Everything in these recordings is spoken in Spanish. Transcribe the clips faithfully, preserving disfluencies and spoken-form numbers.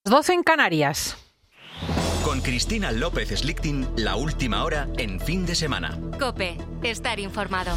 doce en Canarias. Con Cristina López Slichting, la última hora en fin de semana. COPE, estar informado.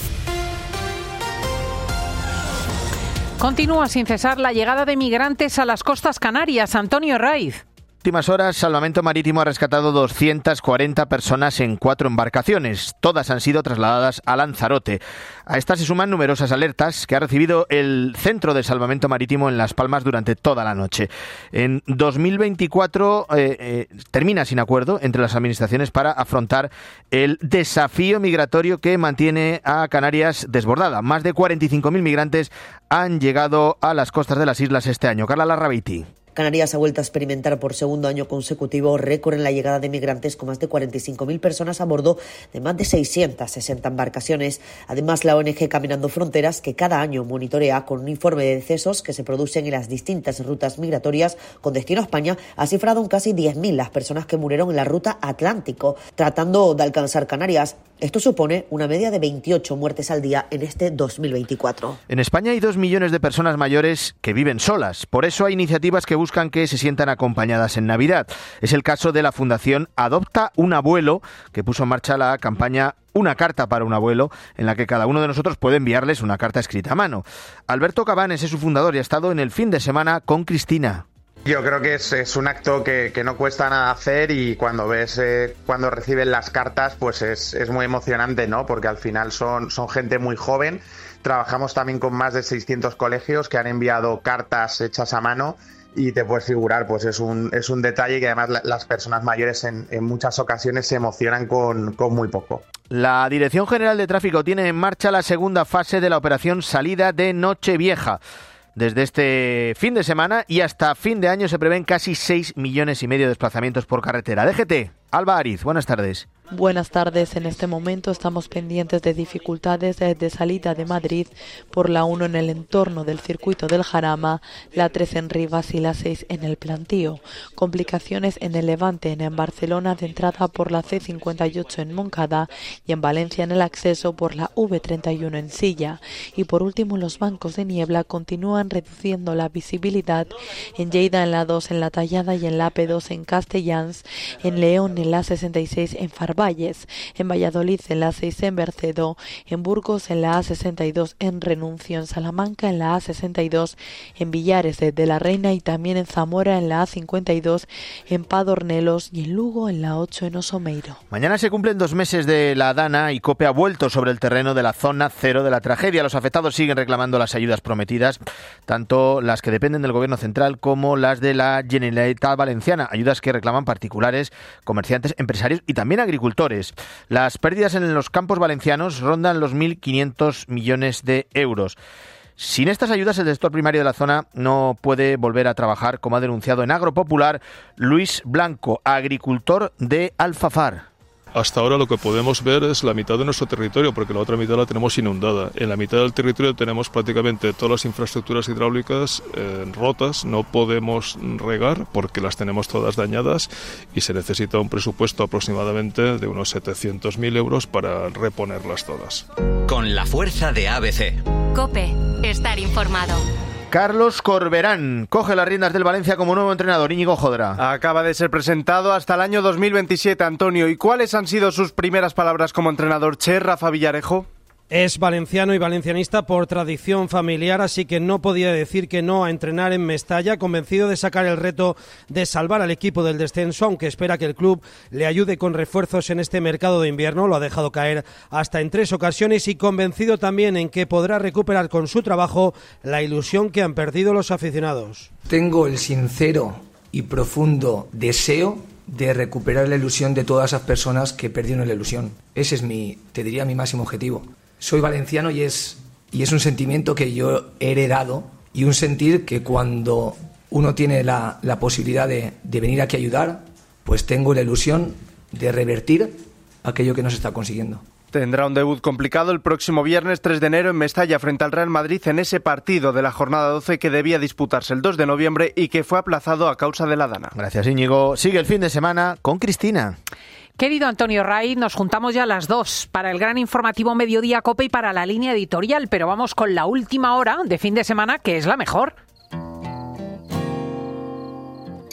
Continúa sin cesar la llegada de migrantes a las costas canarias. Antonio Raiz. En las últimas horas, Salvamento Marítimo ha rescatado doscientas cuarenta personas en cuatro embarcaciones. Todas han sido trasladadas a Lanzarote. A estas se suman numerosas alertas que ha recibido el Centro de Salvamento Marítimo en Las Palmas durante toda la noche. En dos mil veinticuatro eh, eh, termina sin acuerdo entre las administraciones para afrontar el desafío migratorio que mantiene a Canarias desbordada. Más de cuarenta y cinco mil migrantes han llegado a las costas de las islas este año. Carla Larrabeiti. Canarias ha vuelto a experimentar por segundo año consecutivo récord en la llegada de migrantes, con más de cuarenta y cinco mil personas a bordo de más de seiscientas sesenta embarcaciones. Además, la O N G Caminando Fronteras, que cada año monitorea con un informe de decesos que se producen en las distintas rutas migratorias con destino a España, ha cifrado en casi diez mil las personas que murieron en la ruta Atlántico, tratando de alcanzar Canarias. Esto supone una media de veintiocho muertes al día en este dos mil veinticuatro. En España hay dos millones de personas mayores que viven solas. Por eso hay iniciativas que buscan que se sientan acompañadas en Navidad. Es el caso de la Fundación Adopta un Abuelo, que puso en marcha la campaña Una carta para un abuelo, en la que cada uno de nosotros puede enviarles una carta escrita a mano. Alberto Cabanes es su fundador y ha estado en el fin de semana con Cristina. Yo creo que es, es un acto que, que no cuesta nada hacer, y cuando ves, eh, cuando reciben las cartas, pues es, es muy emocionante, ¿no? Porque al final son, son gente muy joven. Trabajamos también con más de seiscientos colegios que han enviado cartas hechas a mano, y te puedes figurar, pues es un, es un detalle que además la, las personas mayores en, en muchas ocasiones se emocionan con, con muy poco. La Dirección General de Tráfico tiene en marcha la segunda fase de la operación Salida de Nochevieja. Desde este fin de semana y hasta fin de año se prevén casi seis millones y medio de desplazamientos por carretera. D G T, Alba Ariz, buenas tardes. Buenas tardes. En este momento estamos pendientes de dificultades de salida de Madrid por la uno en el entorno del circuito del Jarama, la tres en Rivas y la seis en el Plantío. Complicaciones en el Levante, en Barcelona de entrada por la C cincuenta y ocho en Moncada y en Valencia en el acceso por la V treinta y uno en Silla. Y por último, los bancos de niebla continúan reduciendo la visibilidad en Lleida en la dos en La Tallada y en la A P dos en Castellans, en León en la sesenta y seis en Farvalles, en Valladolid en la seis en Bercedo, en Burgos en la A sesenta y dos en Renuncio, en Salamanca en la A sesenta y dos, en Villares de la Reina y también en Zamora en la A cincuenta y dos, en Padornelos y en Lugo en la ocho en Osomeiro. Mañana se cumplen dos meses de la Dana y COPE ha vuelto sobre el terreno de la zona cero de la tragedia. Los afectados siguen reclamando las ayudas prometidas, tanto las que dependen del Gobierno central como las de la Generalitat Valenciana, ayudas que reclaman particulares, comerciantes, empresarios y también agricultores. Las pérdidas en los campos valencianos rondan los mil quinientos millones de euros. Sin estas ayudas, el sector primario de la zona no puede volver a trabajar, como ha denunciado en Agropopular Luis Blanco, agricultor de Alfafar. Hasta ahora lo que podemos ver es la mitad de nuestro territorio, porque la otra mitad la tenemos inundada. En la mitad del territorio tenemos prácticamente todas las infraestructuras hidráulicas eh, rotas, no podemos regar porque las tenemos todas dañadas y se necesita un presupuesto aproximadamente de unos setecientos mil euros para reponerlas todas. Con la fuerza de A B C. COPE, estar informado. Carlos Corberán coge las riendas del Valencia como nuevo entrenador. Íñigo Jodra. Acaba de ser presentado hasta el año dos mil veintisiete, Antonio. ¿Y cuáles han sido sus primeras palabras como entrenador? Che, Rafa Villarejo. Es valenciano y valencianista por tradición familiar, así que no podía decir que no a entrenar en Mestalla, convencido de sacar el reto de salvar al equipo del descenso, aunque espera que el club le ayude con refuerzos en este mercado de invierno. Lo ha dejado caer hasta en tres ocasiones y convencido también en que podrá recuperar con su trabajo la ilusión que han perdido los aficionados. Tengo el sincero y profundo deseo de recuperar la ilusión de todas esas personas que perdieron la ilusión. Ese es mi, te diría, mi máximo objetivo. Soy valenciano y es, y es un sentimiento que yo he heredado y un sentir que cuando uno tiene la, la posibilidad de, de venir aquí a ayudar, pues tengo la ilusión de revertir aquello que no se está consiguiendo. Tendrá un debut complicado el próximo viernes tres de enero en Mestalla frente al Real Madrid en ese partido de la jornada doce que debía disputarse el dos de noviembre y que fue aplazado a causa de la Dana. Gracias, Íñigo. Sigue el fin de semana con Cristina. Querido Antonio Raiz, nos juntamos ya a las dos para el gran informativo Mediodía COPE y para la línea editorial, pero vamos con la última hora de fin de semana, que es la mejor.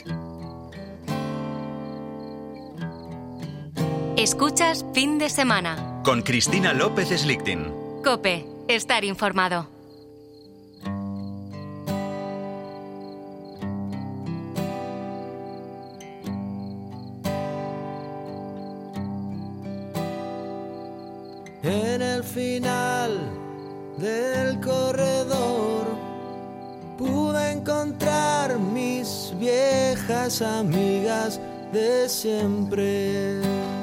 Escuchas Fin de Semana. Con Cristina López Slichting. COPE. Estar informado. En el final del corredor pude encontrar mis viejas amigas de siempre,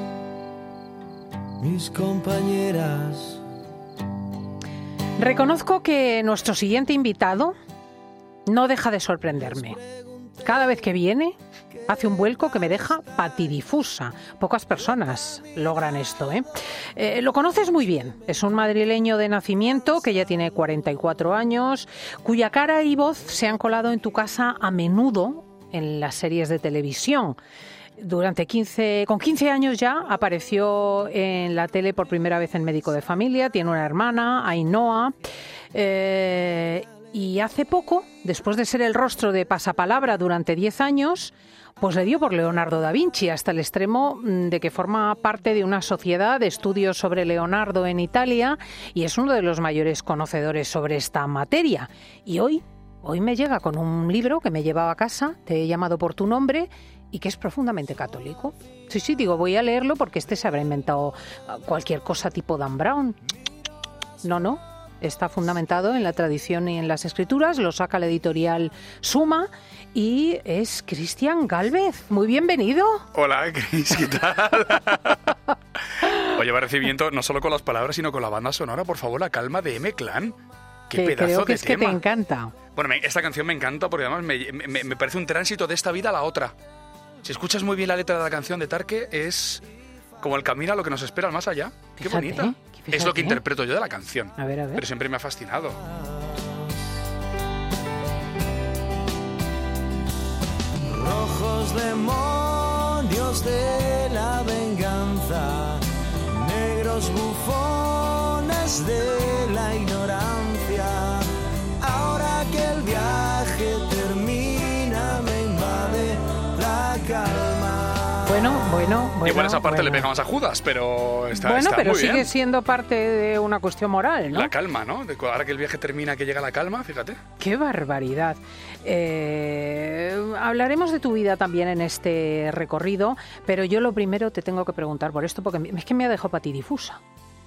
mis compañeras. Reconozco que nuestro siguiente invitado no deja de sorprenderme. Cada vez que viene, hace un vuelco que me deja patidifusa. Pocas personas logran esto, ¿eh? Eh, lo conoces muy bien. Es un madrileño de nacimiento que ya tiene cuarenta y cuatro años, cuya cara y voz se han colado en tu casa a menudo en las series de televisión. Durante quince, con quince años ya apareció en la tele por primera vez en Médico de Familia. Tiene una hermana, Ainhoa. Eh, y hace poco, después de ser el rostro de Pasapalabra durante diez años, pues le dio por Leonardo da Vinci, hasta el extremo de que forma parte de una sociedad de estudios sobre Leonardo en Italia y es uno de los mayores conocedores sobre esta materia. Y hoy, hoy me llega con un libro que me llevaba a casa, Te he llamado por tu nombre, y que es profundamente católico. Sí, sí, digo, voy a leerlo porque este se habrá inventado cualquier cosa tipo Dan Brown. No, no, está fundamentado en la tradición y en las escrituras, lo saca la editorial Suma y es Cristian Gálvez. Muy bienvenido. Hola, Cris, ¿qué tal? Oye, va recibimiento no solo con las palabras, sino con la banda sonora, por favor, La calma de M-Clan. ¡Qué que pedazo creo que de es tema! Que te encanta. Bueno, me, esta canción me encanta porque además me, me, me parece un tránsito de esta vida a la otra. Si escuchas muy bien la letra de la canción de Tarque, es como el camino a lo que nos espera al más allá. ¡Qué Fíjate, bonita! fíjate. Es lo que interpreto yo de la canción. A ver, a ver. Pero siempre me ha fascinado. Rojos demonios de la venganza, negros bufones de la ignorancia. Ahora que el viaje termina, me invade la calma. Bueno, bueno, bueno. Igual esa parte bueno. le pega más a Judas, pero está, Bueno, está pero muy sigue bien. siendo parte de una cuestión moral, ¿no? La calma, ¿no? De, ahora que el viaje termina, que llega la calma, fíjate. ¡Qué barbaridad! Eh, hablaremos de tu vida también en este recorrido, pero yo lo primero te tengo que preguntar por esto, porque es que me ha dejado patidifusa.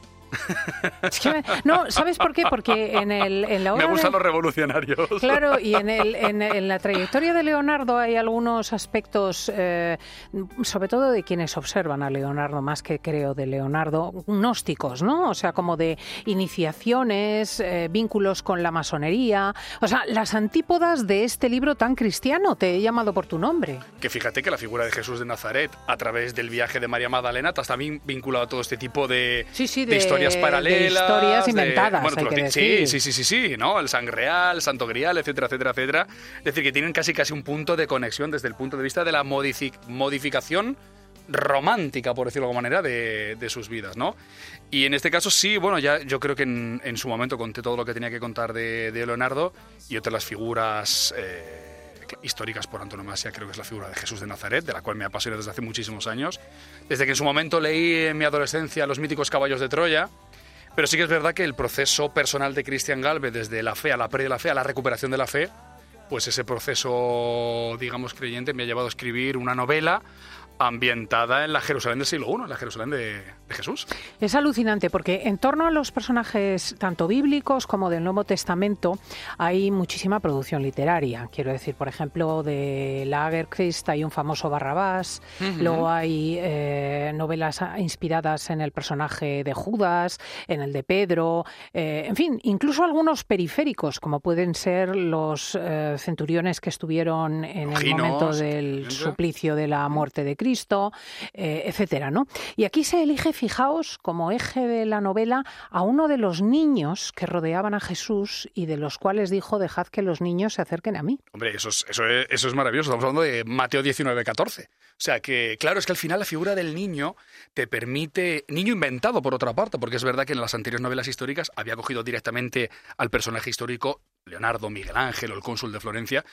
Es que me, no, ¿sabes por qué? Porque en, el, en la obra Me gustan de, los revolucionarios. Claro, y en, el, en, en la trayectoria de Leonardo hay algunos aspectos, eh, sobre todo de quienes observan a Leonardo, más que creo de Leonardo, gnósticos, ¿no? O sea, como de iniciaciones, eh, vínculos con la masonería, o sea, las antípodas de este libro tan cristiano, Te he llamado por tu nombre. Que fíjate que la figura de Jesús de Nazaret, a través del viaje de María Magdalena, está también vinculado a todo este tipo de, sí, sí, de, de historias paralelas. De historias de, inventadas, bueno, hay lo, que sí, decir. sí, sí, sí, sí, ¿no? El Sangreal, el Santo Grial, etcétera, etcétera, etcétera. Es decir, que tienen casi casi un punto de conexión desde el punto de vista de la modific modificación romántica, por decirlo de alguna manera, de, de sus vidas, ¿no? Y en este caso sí, bueno, ya yo creo que en, en su momento conté todo lo que tenía que contar de, de Leonardo, y otra de las figuras eh, históricas por antonomasia creo que es la figura de Jesús de Nazaret, de la cual me apasiona desde hace muchísimos años, desde que en su momento leí en mi adolescencia Los míticos caballos de Troya. Pero sí que es verdad que el proceso personal de Cristian Gálvez, desde la fe a la pérdida de la fe, a la recuperación de la fe, pues ese proceso, digamos, creyente me ha llevado a escribir una novela ambientada en la Jerusalén del siglo primero, en la Jerusalén de, de Jesús. Es alucinante porque en torno a los personajes tanto bíblicos como del Nuevo Testamento hay muchísima producción literaria. Quiero decir, por ejemplo, de Lagerkvist hay un famoso Barrabás, uh-huh. Luego hay eh, novelas inspiradas en el personaje de Judas, en el de Pedro, eh, en fin, incluso algunos periféricos, como pueden ser los eh, centuriones que estuvieron en Loginos, el momento del suplicio de la muerte de Cristo. Cristo, eh, etcétera, ¿no? Y aquí se elige, fijaos, como eje de la novela a uno de los niños que rodeaban a Jesús y de los cuales dijo, dejad que los niños se acerquen a mí. Hombre, eso es, eso es, eso es maravilloso. Estamos hablando de Mateo diecinueve, catorce. O sea que, claro, es que al final la figura del niño te permite... Niño inventado, por otra parte, porque es verdad que en las anteriores novelas históricas había cogido directamente al personaje histórico, Leonardo, Miguel Ángel o el cónsul de Florencia,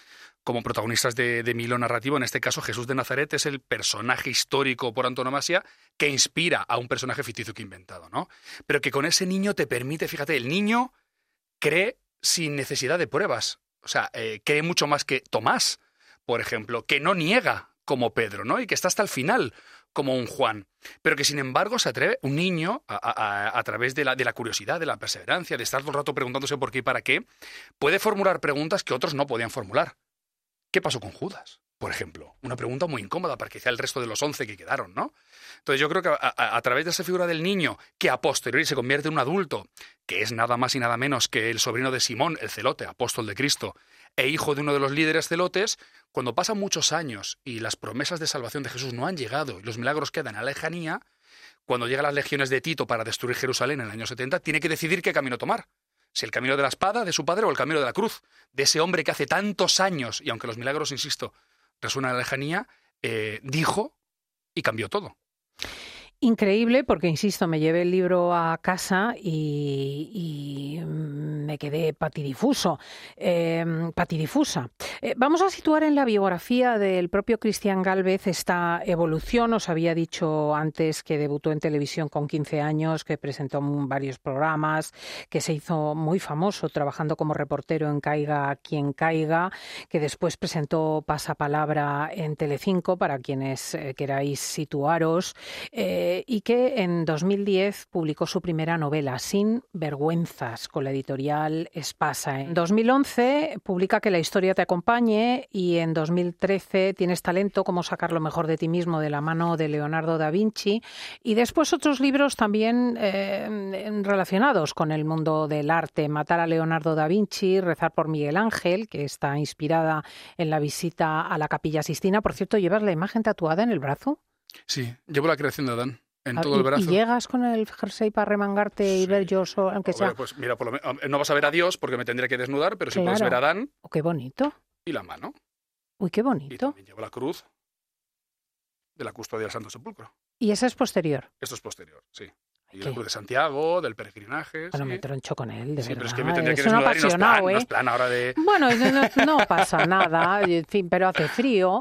como protagonistas de, de mi hilo narrativo. En este caso, Jesús de Nazaret es el personaje histórico por antonomasia que inspira a un personaje ficticio que he inventado, ¿no? Pero que con ese niño te permite, fíjate, el niño cree sin necesidad de pruebas. O sea, eh, cree mucho más que Tomás, por ejemplo, que no niega como Pedro, ¿no? Y que está hasta el final como un Juan. Pero que, sin embargo, se atreve un niño a, a, a través de la, de la curiosidad, de la perseverancia, de estar todo el rato preguntándose por qué y para qué, puede formular preguntas que otros no podían formular. ¿Qué pasó con Judas, por ejemplo? Una pregunta muy incómoda para quizá el resto de los once que quedaron, ¿no? Entonces yo creo que a, a, a través de esa figura del niño, que a posteriori se convierte en un adulto, que es nada más y nada menos que el sobrino de Simón, el celote, apóstol de Cristo, e hijo de uno de los líderes celotes, cuando pasan muchos años y las promesas de salvación de Jesús no han llegado y los milagros quedan a la lejanía, cuando llegan las legiones de Tito para destruir Jerusalén en el año setenta, tiene que decidir qué camino tomar. Si el camino de la espada de su padre o el camino de la cruz, de ese hombre que hace tantos años, y aunque los milagros, insisto, resuenan en la lejanía, eh, dijo y cambió todo. Increíble, porque, insisto, me llevé el libro a casa y, y me quedé patidifuso, eh, patidifusa. Eh, vamos a situar en la biografía del propio Cristian Gálvez esta evolución. Os había dicho antes que debutó en televisión con quince años, que presentó varios programas, que se hizo muy famoso trabajando como reportero en Caiga quien caiga, que después presentó Pasapalabra en Telecinco, para quienes eh, queráis situaros, eh, y que en dos mil diez publicó su primera novela, Sin vergüenzas, con la editorial Espasa. En dos mil once publica Que la historia te acompañe, y en dos mil trece Tienes talento, cómo sacar lo mejor de ti mismo, de la mano de Leonardo da Vinci, y después otros libros también eh, relacionados con el mundo del arte, Matar a Leonardo da Vinci, Rezar por Miguel Ángel, que está inspirada en la visita a la Capilla Sixtina. Por cierto, ¿llevas la imagen tatuada en el brazo? Sí, llevo la creación de Adán en Ah, todo el brazo. ¿Y llegas con el jersey para remangarte y Sí. ver yo, so- aunque sea? Hombre, pues mira, por lo menos, no vas a ver a Dios porque me tendré que desnudar, pero sí Claro. puedes ver a Adán Oh, qué bonito. y la mano. Uy, qué Y bonito. también llevo la cruz de la custodia del Santo Sepulcro. Y esa es posterior. Esto es posterior, sí. Y ¿Qué? la cruz de Santiago, del peregrinaje. Bueno, sí. me troncho con él, de Sí, verdad. pero es que me tendría que Es un desnudar y no es plan, apasionado, no es ¿eh? plan ahora de... Bueno, no, no- no pasa nada, en fin, pero hace frío.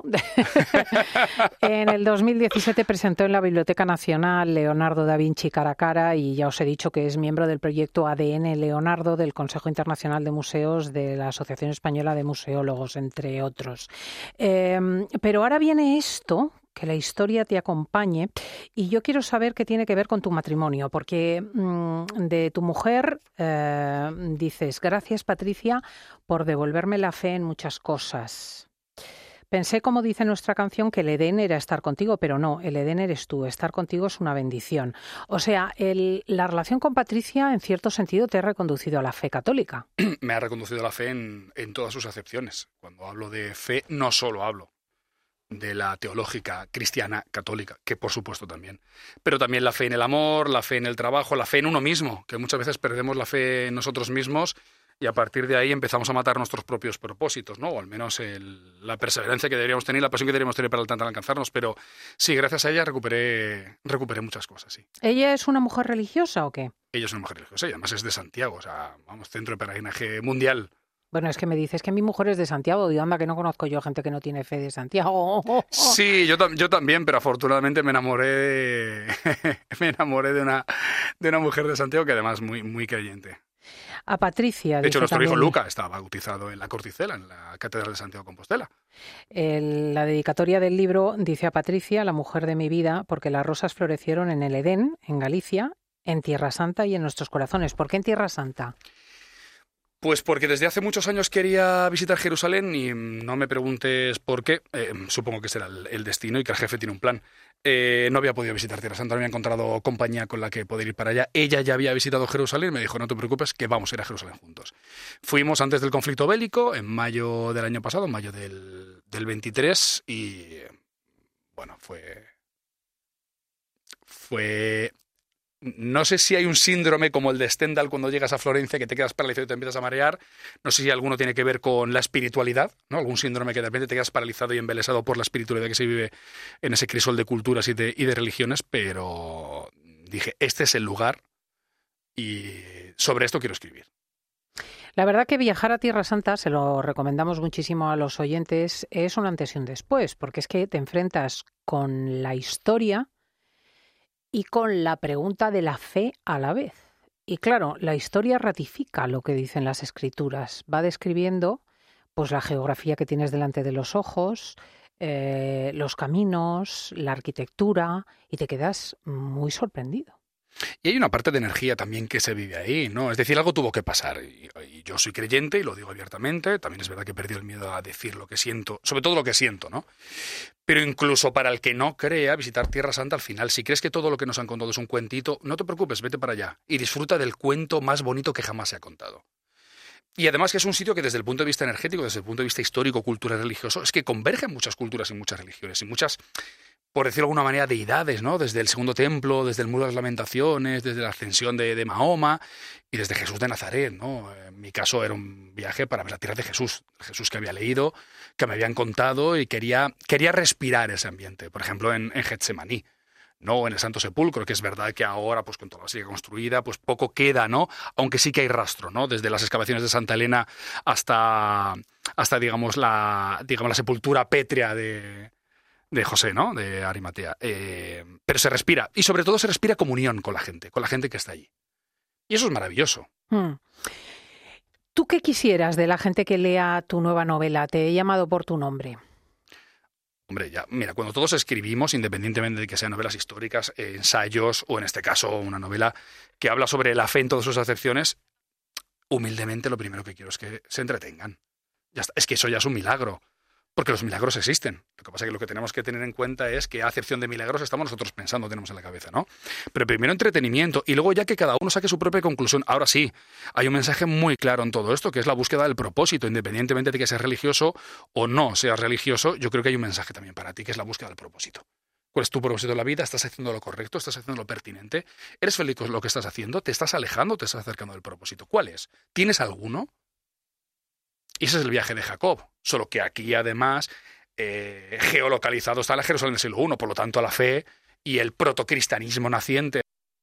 En el dos mil diecisiete presentó en la Biblioteca Nacional Leonardo da Vinci cara a cara, y ya os he dicho que es miembro del proyecto A D N Leonardo del Consejo Internacional de Museos de la Asociación Española de Museólogos, entre otros. Eh, pero ahora viene esto, que la historia te acompañe, y yo quiero saber qué tiene que ver con tu matrimonio, porque mmm, de tu mujer eh, dices: gracias, Patricia, por devolverme la fe en muchas cosas. Pensé, como dice nuestra canción, que el Edén era estar contigo, pero no, el Edén eres tú, estar contigo es una bendición. O sea, el, la relación con Patricia, en cierto sentido, te ha reconducido a la fe católica. Me ha reconducido la fe en, en todas sus acepciones. Cuando hablo de fe, no solo hablo de la teológica cristiana católica, que por supuesto también, pero también la fe en el amor, la fe en el trabajo, la fe en uno mismo, que muchas veces perdemos la fe en nosotros mismos y a partir de ahí empezamos a matar nuestros propios propósitos, ¿no? O al menos el, la perseverancia que deberíamos tener, la pasión que deberíamos tener para intentar alcanzarnos. Pero sí, gracias a ella recuperé, recuperé muchas cosas, sí. ¿Ella es una mujer religiosa o qué? Ella es una mujer religiosa y además es de Santiago, o sea, vamos, centro de peregrinaje mundial. Bueno, es que me dices que mi mujer es de Santiago. Digo, anda, que no conozco yo gente que no tiene fe de Santiago. Sí, yo, tam- yo también, pero afortunadamente me enamoré de, me enamoré de una, de una mujer de Santiago que además muy, muy creyente. A Patricia. De hecho, dice nuestro hijo también, Luca está bautizado en la Corticela, en la Catedral de Santiago de Compostela. el- la dedicatoria del libro dice: a Patricia, la mujer de mi vida, porque las rosas florecieron en el Edén, en Galicia, en Tierra Santa y en nuestros corazones. ¿Por qué en Tierra Santa? Pues porque desde hace muchos años quería visitar Jerusalén y no me preguntes por qué. Eh, supongo que será el, el destino y que el jefe tiene un plan. Eh, no había podido visitar Tierra Santa, no había encontrado compañía con la que poder ir para allá. Ella ya había visitado Jerusalén y me dijo: no te preocupes, que vamos a ir a Jerusalén juntos. Fuimos antes del conflicto bélico, en mayo del año pasado, en mayo del, del veintitrés, y bueno, fue... Fue... No sé si hay un síndrome como el de Stendhal cuando llegas a Florencia, que te quedas paralizado y te empiezas a marear. No sé si alguno tiene que ver con la espiritualidad, ¿no? Algún síndrome que de repente te quedas paralizado y embelesado por la espiritualidad que se vive en ese crisol de culturas y de, y de religiones, pero dije, este es el lugar y sobre esto quiero escribir. La verdad que viajar a Tierra Santa, se lo recomendamos muchísimo a los oyentes, es un antes y un después, porque es que te enfrentas con la historia y con la pregunta de la fe a la vez. Y claro, la historia ratifica lo que dicen las escrituras, va describiendo pues la geografía que tienes delante de los ojos, eh, los caminos, la arquitectura, y te quedas muy sorprendido. Y hay una parte de energía también que se vive ahí, ¿no? Es decir, algo tuvo que pasar. Y, y yo soy creyente y lo digo abiertamente. También es verdad que he perdido el miedo a decir lo que siento, sobre todo lo que siento, ¿no? Pero incluso para el que no crea, visitar Tierra Santa, al final, si crees que todo lo que nos han contado es un cuentito, no te preocupes, vete para allá y disfruta del cuento más bonito que jamás se ha contado. Y además que es un sitio que desde el punto de vista energético, desde el punto de vista histórico, cultural, religioso, es que convergen muchas culturas y muchas religiones y muchas, por decirlo de alguna manera, deidades, ¿no? Desde el Segundo Templo, desde el Muro de las Lamentaciones, desde la ascensión de, de Mahoma y desde Jesús de Nazaret, ¿no? En mi caso era un viaje para ver la tierra de Jesús, Jesús que había leído, que me habían contado y quería, quería respirar ese ambiente. Por ejemplo, en, en Getsemaní, ¿no? En el Santo Sepulcro, que es verdad que ahora, pues con toda la basílica construida, pues poco queda, ¿no? Aunque sí que hay rastro, ¿no? Desde las excavaciones de Santa Elena hasta, hasta digamos, la, digamos, la sepultura pétrea de... de José, ¿no? De Arimatea. Eh, pero se respira. Y sobre todo se respira comunión con la gente, con la gente que está allí. Y eso es maravilloso. Hmm. ¿Tú qué quisieras de la gente que lea tu nueva novela? Te he llamado por tu nombre. Hombre, ya, mira, cuando todos escribimos, independientemente de que sean novelas históricas, eh, ensayos, o en este caso una novela que habla sobre la fe en todas sus acepciones, humildemente lo primero que quiero es que se entretengan. Ya está. Es que eso ya es un milagro. Porque los milagros existen. Lo que pasa es que lo que tenemos que tener en cuenta es que a acepción de milagros estamos nosotros pensando, tenemos en la cabeza, ¿no? Pero primero entretenimiento y luego ya que cada uno saque su propia conclusión. Ahora sí, hay un mensaje muy claro en todo esto, que es la búsqueda del propósito, independientemente de que seas religioso o no seas religioso, yo creo que hay un mensaje también para ti, que es la búsqueda del propósito. ¿Cuál es tu propósito en la vida? ¿Estás haciendo lo correcto? ¿Estás haciendo lo pertinente? ¿Eres feliz con lo que estás haciendo? ¿Te estás alejando o te estás acercando del propósito? ¿Cuál es? ¿Tienes alguno? Y ese es el viaje de Jacob, solo que aquí además eh, geolocalizado está la Jerusalén del siglo primero, por lo tanto la fe y el protocristianismo naciente.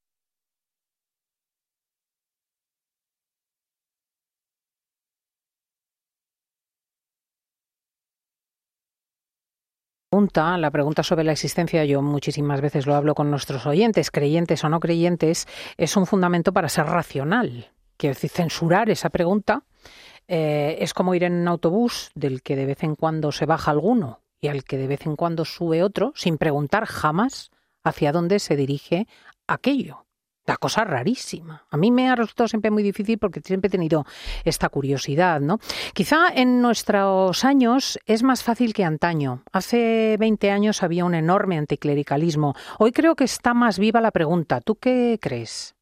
La pregunta sobre la existencia, yo muchísimas veces lo hablo con nuestros oyentes, creyentes o no creyentes, es un fundamento para ser racional. Quiero decir, censurar esa pregunta Eh, es como ir en un autobús del que de vez en cuando se baja alguno y al que de vez en cuando sube otro, sin preguntar jamás hacia dónde se dirige aquello. La cosa rarísima. A mí me ha resultado siempre muy difícil porque siempre he tenido esta curiosidad, ¿no? Quizá en nuestros años es más fácil que antaño. Hace veinte años había un enorme anticlericalismo. Hoy creo que está más viva la pregunta. ¿Tú qué crees?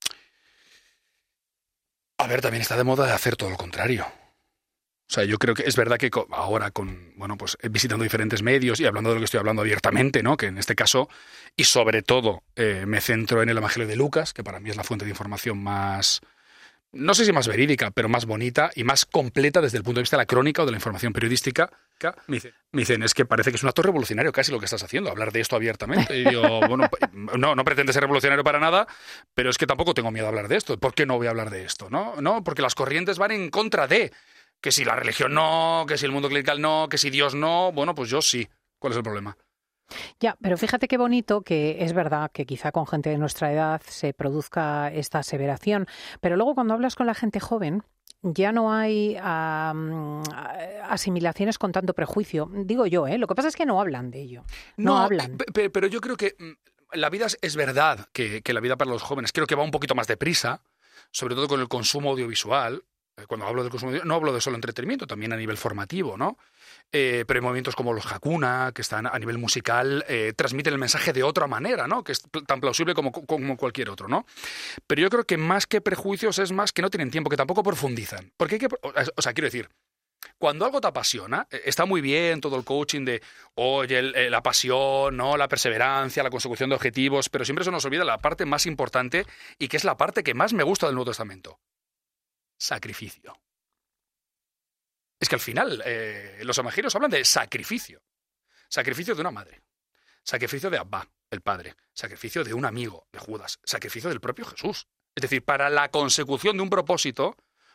A ver, también está de moda de hacer todo lo contrario. O sea, yo creo que es verdad que ahora con, bueno, pues visitando diferentes medios y hablando de lo que estoy hablando abiertamente, ¿no? Que en este caso, y sobre todo, eh, me centro en el Evangelio de Lucas, que para mí es la fuente de información más, no sé si más verídica, pero más bonita y más completa desde el punto de vista de la crónica o de la información periodística. Me dicen, me dicen, es que parece que es un acto revolucionario casi lo que estás haciendo, hablar de esto abiertamente. Y yo, bueno, no, no pretende ser revolucionario para nada, pero es que tampoco tengo miedo a hablar de esto. ¿Por qué no voy a hablar de esto? No, no, porque las corrientes van en contra de que si la religión no, que si el mundo clerical no, que si Dios no, bueno, pues yo sí. ¿Cuál es el problema? Ya, pero fíjate qué bonito que es verdad que quizá con gente de nuestra edad se produzca esta aseveración, pero luego cuando hablas con la gente joven ya no hay um, asimilaciones con tanto prejuicio. Digo yo, ¿eh? Lo que pasa es que no hablan de ello. No, no hablan. Pero, pero yo creo que la vida es verdad, que, que la vida para los jóvenes creo que va un poquito más deprisa, sobre todo con el consumo audiovisual. Cuando hablo del consumo audiovisual, no hablo de solo entretenimiento, también a nivel formativo, ¿no? Eh, pero hay movimientos como los Hakuna, que están a nivel musical, eh, transmiten el mensaje de otra manera, ¿no? Que es tan plausible como, como cualquier otro, ¿no? Pero yo creo que más que prejuicios es más que no tienen tiempo, que tampoco profundizan. Porque hay que, o sea, quiero decir, cuando algo te apasiona, está muy bien todo el coaching de, oye, el, la pasión, ¿no? La perseverancia, la consecución de objetivos, pero siempre se nos olvida la parte más importante y que es la parte que más me gusta del Nuevo Testamento. Sacrificio. Es que al final eh, los evangelios hablan de sacrificio. Sacrificio de una madre. Sacrificio de Abba, el padre. Sacrificio de un amigo, de Judas. Sacrificio del propio Jesús. Es decir, para la consecución de un propósito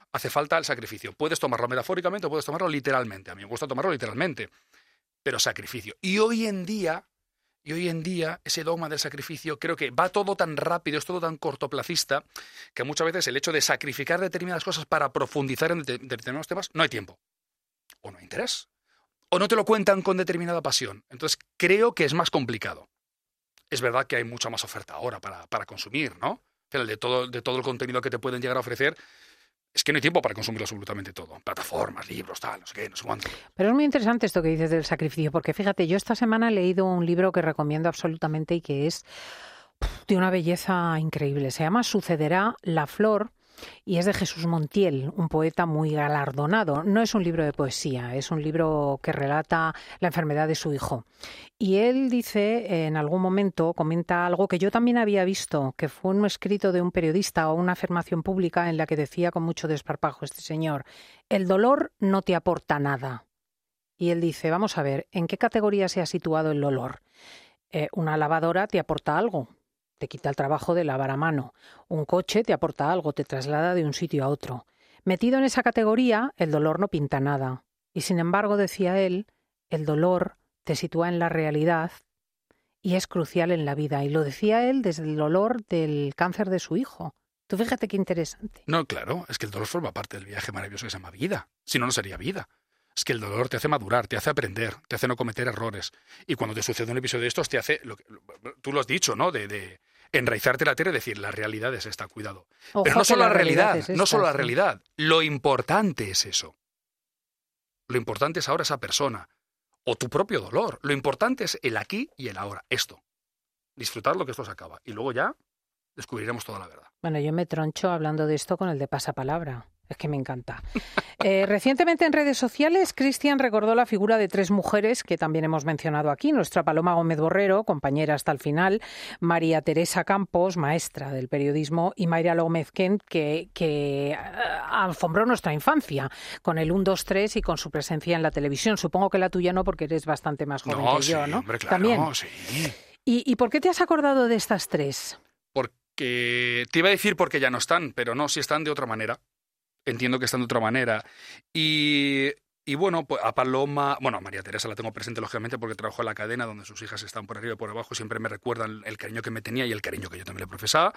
hace falta el sacrificio. Puedes tomarlo metafóricamente o puedes tomarlo literalmente. A mí me gusta tomarlo literalmente, pero sacrificio. Y hoy en día, y hoy en día, ese dogma del sacrificio, creo que va todo tan rápido, es todo tan cortoplacista, que muchas veces el hecho de sacrificar determinadas cosas para profundizar en determinados temas, no hay tiempo. O no hay interés. O no te lo cuentan con determinada pasión. Entonces, creo que es más complicado. Es verdad que hay mucha más oferta ahora para, para consumir, ¿no? Pero de todo, de todo el contenido que te pueden llegar a ofrecer, es que no hay tiempo para consumirlo absolutamente todo. Plataformas, libros, tal, no sé qué, no sé cuánto. Pero es muy interesante esto que dices del sacrificio, porque fíjate, yo esta semana he leído un libro que recomiendo absolutamente y que es de una belleza increíble. Se llama Sucederá la flor. Y es de Jesús Montiel, un poeta muy galardonado. No es un libro de poesía, es un libro que relata la enfermedad de su hijo. Y él dice, en algún momento, comenta algo que yo también había visto, que fue un escrito de un periodista o una afirmación pública en la que decía con mucho desparpajo este señor: el dolor no te aporta nada. Y él dice, vamos a ver, ¿en qué categoría se ha situado el dolor? Eh, una lavadora te aporta algo. Te quita el trabajo de lavar a mano. Un coche te aporta algo, te traslada de un sitio a otro. Metido en esa categoría, el dolor no pinta nada. Y sin embargo, decía él, el dolor te sitúa en la realidad y es crucial en la vida. Y lo decía él desde el dolor del cáncer de su hijo. Tú fíjate qué interesante. No, claro, es que el dolor forma parte del viaje maravilloso que se llama vida. Si no, no sería vida. Es que el dolor te hace madurar, te hace aprender, te hace no cometer errores. Y cuando te sucede un episodio de estos, te hace, lo que, tú lo has dicho, ¿no? De, de enraizarte la tierra y decir, la realidad es esta, cuidado. Ojo, pero no solo la, la realidad, realidad esta, no solo la realidad. Lo importante es eso. Lo importante es ahora esa persona. O tu propio dolor. Lo importante es el aquí y el ahora. Esto. Disfrutar lo que esto se acaba. Y luego ya descubriremos toda la verdad. Bueno, yo me troncho hablando de esto con el de pasapalabra. Es que me encanta. Eh, recientemente en redes sociales, Cristian recordó la figura de tres mujeres que también hemos mencionado aquí. Nuestra Paloma Gómez Borrero, compañera hasta el final, María Teresa Campos, maestra del periodismo, y Mayra Gómez Kent, que, que alfombró nuestra infancia con el uno, dos, tres y con su presencia en la televisión. Supongo que la tuya no, porque eres bastante más joven no, que sí, yo, ¿no? Hombre, claro, también. Sí. ¿Y, ¿Y por qué te has acordado de estas tres? Porque te iba a decir porque ya no están, pero no, si están de otra manera. Entiendo que están de otra manera. Y, y bueno, pues a Paloma, bueno, a María Teresa la tengo presente lógicamente porque trabajó en la cadena donde sus hijas están por arriba y por abajo, siempre me recuerdan el cariño que me tenía y el cariño que yo también le profesaba.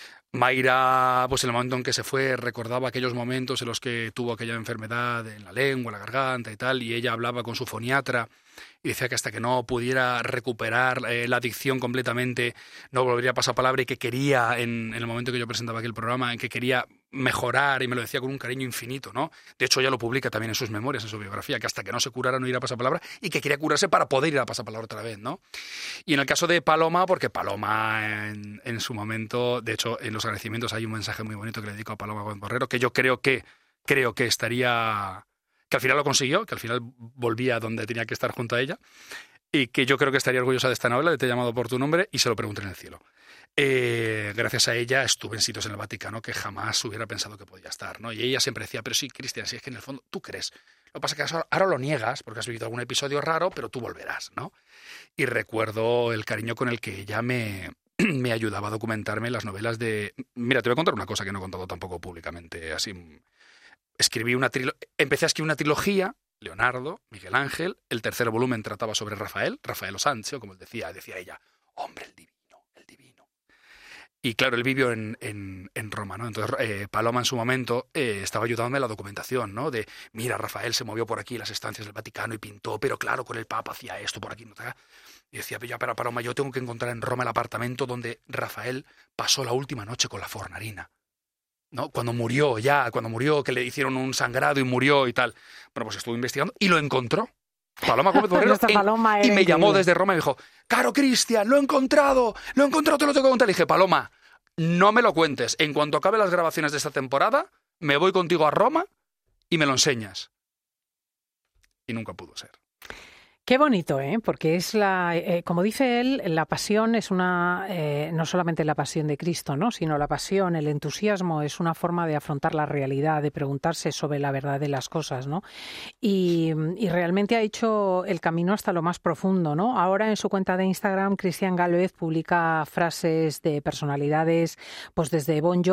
Mayra, pues en el momento en que se fue, recordaba aquellos momentos en los que tuvo aquella enfermedad en la lengua, la garganta y tal, y ella hablaba con su foniatra y decía que hasta que no pudiera recuperar eh, la adicción completamente, no volvería a pasar palabra, y que quería, en, en el momento que yo presentaba aquí el programa, en que quería mejorar, y me lo decía con un cariño infinito, ¿no? De hecho, ella lo publica también en sus memorias, en su biografía, que hasta que no se curara no iría a pasapalabra y que quería curarse para poder ir a pasapalabra otra vez, ¿no? Y en el caso de Paloma, porque Paloma en, en su momento, de hecho, en los agradecimientos hay un mensaje muy bonito que le dedico a Paloma Gómez Borrero, que yo creo que, creo que estaría, que al final lo consiguió, que al final volvía donde tenía que estar junto a ella, y que yo creo que estaría orgullosa de esta novela, de Te he llamado por tu nombre, y se lo pregunté en el cielo. Eh, gracias a ella estuve en sitios en el Vaticano que jamás hubiera pensado que podía estar, ¿no? Y ella siempre decía, pero sí, Cristian, si es que en el fondo tú crees. Lo que pasa es que ahora lo niegas porque has vivido algún episodio raro, pero tú volverás, ¿no? Y recuerdo el cariño con el que ella me, me ayudaba a documentarme las novelas de... Mira, te voy a contar una cosa que no he contado tampoco públicamente, así... Escribí una trilo... Empecé a escribir una trilogía, Leonardo, Miguel Ángel, el tercer volumen trataba sobre Rafael, Rafael Osancho, como él decía, decía ella, hombre, el divino. Y claro, él vivió en, en, en Roma, ¿no? Entonces eh, Paloma en su momento eh, estaba ayudándome a la documentación, ¿no? De, mira, Rafael se movió por aquí las estancias del Vaticano y pintó, pero claro, con el Papa hacía esto por aquí, ¿no? Y decía, pero ya, pero Paloma, yo tengo que encontrar en Roma el apartamento donde Rafael pasó la última noche con la Fornarina, ¿no? Cuando murió ya, cuando murió, que le hicieron un sangrado y murió y tal. Bueno, pues estuve investigando y lo encontró. Paloma Gómez Borrero en, y me llamó desde Roma y me dijo, caro Cristian, lo he encontrado, lo he encontrado, te lo tengo que contar. Le dije, Paloma, no me lo cuentes, en cuanto acabe las grabaciones de esta temporada, me voy contigo a Roma y me lo enseñas. Y nunca pudo ser. Qué bonito, ¿eh? Porque es la, eh, como dice él, la pasión es una, eh, no solamente la pasión de Cristo, ¿no? Sino la pasión, el entusiasmo es una forma de afrontar la realidad, de preguntarse sobre la verdad de las cosas, ¿no? Y, y realmente ha hecho el camino hasta lo más profundo, ¿no? Ahora en su cuenta de Instagram, Cristian Gálvez publica frases de personalidades, pues desde Bon Jovi,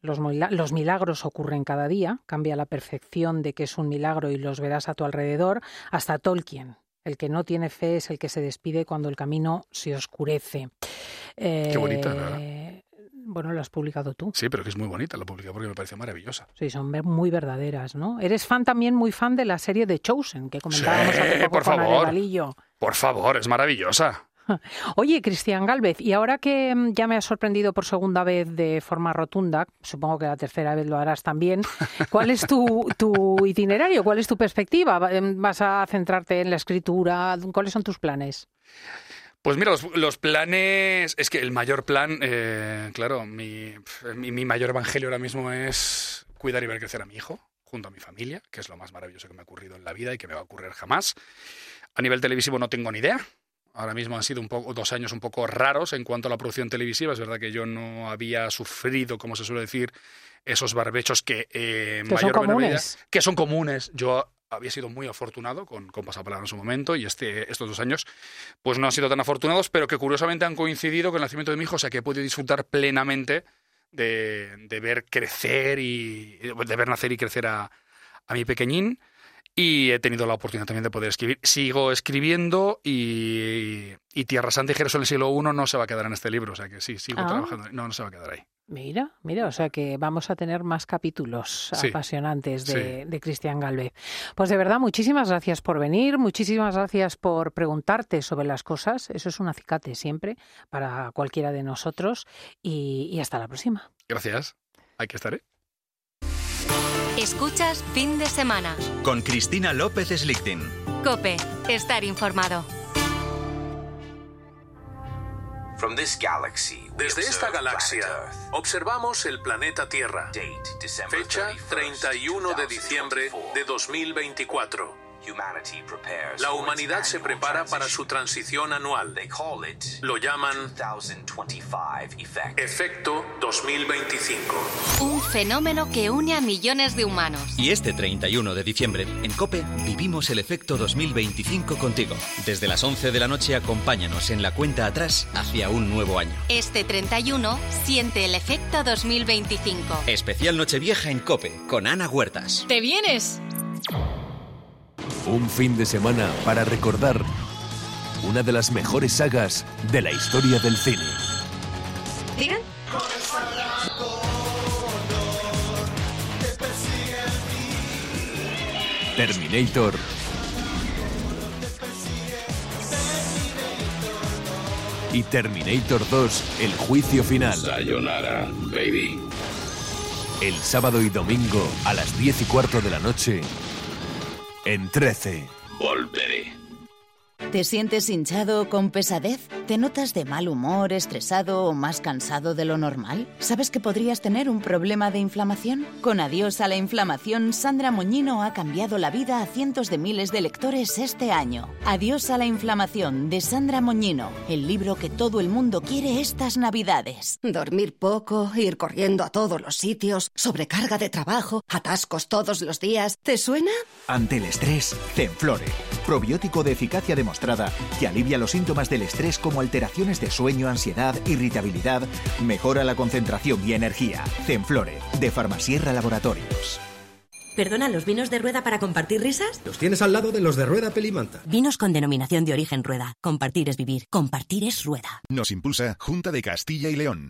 Los, los milagros ocurren cada día, cambia la percepción de que es un milagro y los verás a tu alrededor, hasta Tolkien. El que no tiene fe es el que se despide cuando el camino se oscurece. Eh, Qué bonita, ¿verdad? Bueno, lo has publicado tú. Sí, pero que es muy bonita, la publiqué porque me parece maravillosa. Sí, son muy verdaderas, ¿no? Eres fan también, muy fan de la serie de Chosen, que comentábamos sí, hace poco por con favor. Arevalillo. Por favor, es maravillosa. Oye, Cristian Gálvez, y ahora que ya me has sorprendido por segunda vez de forma rotunda, supongo que la tercera vez lo harás también, ¿cuál es tu, tu itinerario? ¿Cuál es tu perspectiva? ¿Vas a centrarte en la escritura? ¿Cuáles son tus planes? Pues mira, los, los planes... Es que el mayor plan, eh, claro, mi, mi, mi mayor evangelio ahora mismo es cuidar y ver crecer a mi hijo, junto a mi familia, que es lo más maravilloso que me ha ocurrido en la vida y que me va a ocurrir jamás. A nivel televisivo no tengo ni idea. Ahora mismo han sido un poco, dos años un poco raros en cuanto a la producción televisiva. Es verdad que yo no había sufrido, como se suele decir, esos barbechos que eh, que mayor son comunes. Medida, que son comunes. Yo había sido muy afortunado con, con Pasapalabra en su momento y este, estos dos años pues no han sido tan afortunados, pero que curiosamente han coincidido con el nacimiento de mi hijo, o sea que he podido disfrutar plenamente de, de ver crecer y de ver nacer y crecer a, a mi pequeñín. Y he tenido la oportunidad también de poder escribir. Sigo escribiendo y, y Tierra Santa y Jerez en el siglo primero no se va a quedar en este libro. O sea que sí, sigo ah. trabajando. No, no se va a quedar ahí. Mira, mira, o sea que vamos a tener más capítulos sí. apasionantes de, sí. de Cristian Gálvez. Pues de verdad, muchísimas gracias por venir, muchísimas gracias por preguntarte sobre las cosas. Eso es un acicate siempre para cualquiera de nosotros. Y, y hasta la próxima. Gracias. Aquí estaré. Escuchas Fin de Semana. Con Cristina López Slichting. COPE. Estar informado. Desde esta galaxia observamos el planeta Tierra. Fecha treinta y uno de diciembre de dos mil veinticuatro. La humanidad se prepara para su transición anual. Lo llaman Efecto dos mil veinticinco. Un fenómeno que une a millones de humanos. Y este treinta y uno de diciembre, en COPE, vivimos el Efecto dos mil veinticinco contigo. Desde las once de la noche, acompáñanos en la cuenta atrás hacia un nuevo año. Este treinta y uno, siente el Efecto dos mil veinticinco. Especial Nochevieja en COPE, con Ana Huertas. ¿Te vienes? Un fin de semana para recordar una de las mejores sagas de la historia del cine. ¿Digan? Terminator. Y Terminator dos, el juicio final. Sayonara, baby. El sábado y domingo a las diez y cuarto de la noche en trece. Volveré. ¿Te sientes hinchado o con pesadez? ¿Te notas de mal humor, estresado o más cansado de lo normal? ¿Sabes que podrías tener un problema de inflamación? Con Adiós a la inflamación, Sandra Moñino ha cambiado la vida a cientos de miles de lectores este año. Adiós a la inflamación, de Sandra Moñino, el libro que todo el mundo quiere estas Navidades. Dormir poco, ir corriendo a todos los sitios, sobrecarga de trabajo, atascos todos los días. ¿Te suena? Ante el estrés, Zenflore, probiótico de eficacia demostrada que alivia los síntomas del estrés como alteraciones de sueño, ansiedad, irritabilidad, mejora la concentración y energía. Zenflore, de Farmasierra Laboratorios. ¿Perdona, los vinos de Rueda para compartir risas? Los tienes al lado de los de Rueda Pelimanta. Vinos con denominación de origen Rueda. Compartir es vivir. Compartir es Rueda. Nos impulsa Junta de Castilla y León.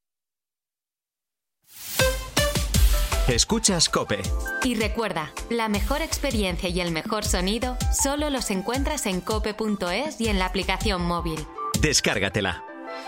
Escuchas COPE. Y recuerda, la mejor experiencia y el mejor sonido solo los encuentras en cope punto es y en la aplicación móvil. Descárgatela.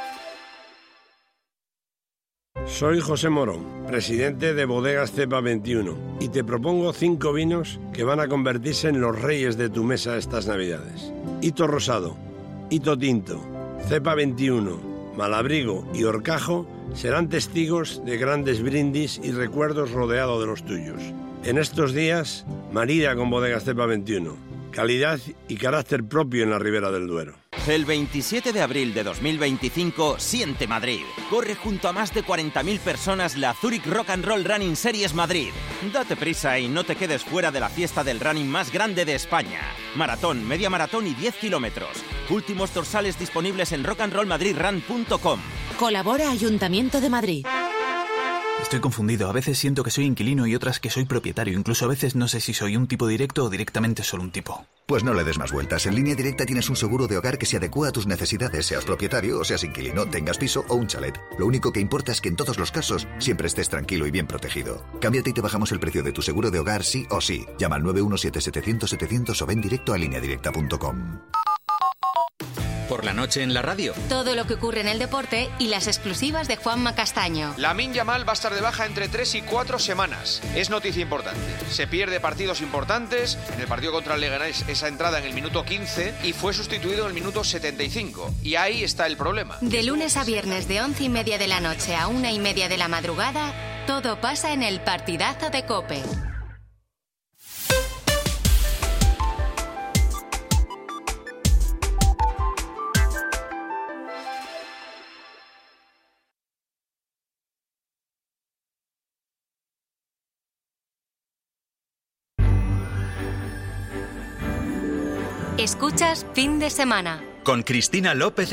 Soy José Morón, presidente de Bodegas Cepa veintiuno, y te propongo cinco vinos que van a convertirse en los reyes de tu mesa estas Navidades. Hito Rosado, Hito Tinto, Cepa veintiuno, Malabrigo y Horcajo serán testigos de grandes brindis y recuerdos rodeado de los tuyos. En estos días, marida con Bodegas Cepa veintiuno. Calidad y carácter propio en la Ribera del Duero. El veintisiete de abril de dos mil veinticinco, siente Madrid. Corre junto a más de cuarenta mil personas la Zurich Rock and Roll Running Series Madrid. Date prisa y no te quedes fuera de la fiesta del running más grande de España. Maratón, media maratón y diez kilómetros. Últimos dorsales disponibles en rock and roll madrid run punto com. Colabora Ayuntamiento de Madrid. Estoy confundido. A veces siento que soy inquilino y otras que soy propietario. Incluso a veces no sé si soy un tipo directo o directamente solo un tipo. Pues no le des más vueltas. En Línea Directa tienes un seguro de hogar que se adecúa a tus necesidades, seas propietario o seas inquilino, tengas piso o un chalet. Lo único que importa es que en todos los casos siempre estés tranquilo y bien protegido. Cámbiate y te bajamos el precio de tu seguro de hogar sí o sí. Llama al nueve uno siete setecientos setecientos o ven directo a línea directa punto com. Por la noche en la radio. Todo lo que ocurre en el deporte y las exclusivas de Juanma Castaño. Lamine Yamal va a estar de baja entre tres y cuatro semanas. Es noticia importante. Se pierde partidos importantes. En el partido contra el Leganés esa entrada en el minuto quince y fue sustituido en el minuto setenta y cinco. Y ahí está el problema. De lunes a viernes de once y media de la noche a una y media de la madrugada, todo pasa en el partidazo de COPE. Escuchas Fin de Semana con Cristina López.